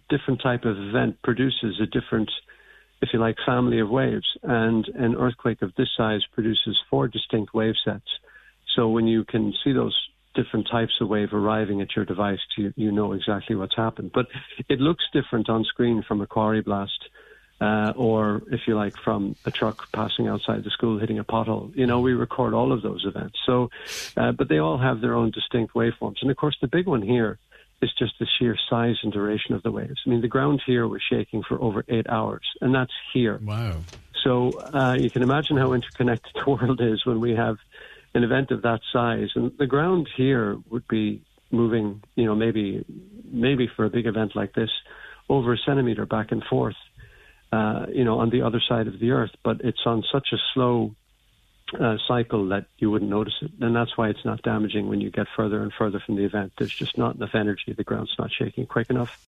different type of event produces a different, if you like, family of waves. And an earthquake of this size produces 4 distinct wave sets. So when you can see those different types of wave arriving at your device, you know exactly what's happened. But it looks different on screen from a quarry blast, or, if you like, from a truck passing outside the school hitting a pothole. You know, we record all of those events. So, but they all have their own distinct waveforms. And, of course, the big one here is just the sheer size and duration of the waves. I mean, the ground here was shaking for over 8 hours, and that's here. Wow. So you can imagine how interconnected the world is when we have an event of that size. And the ground here would be moving, you know, maybe for a big event like this, over a centimetre back and forth, you know, on the other side of the Earth. But it's on such a slow cycle that you wouldn't notice it. And that's why it's not damaging when you get further and further from the event. There's just not enough energy. The ground's not shaking quick enough.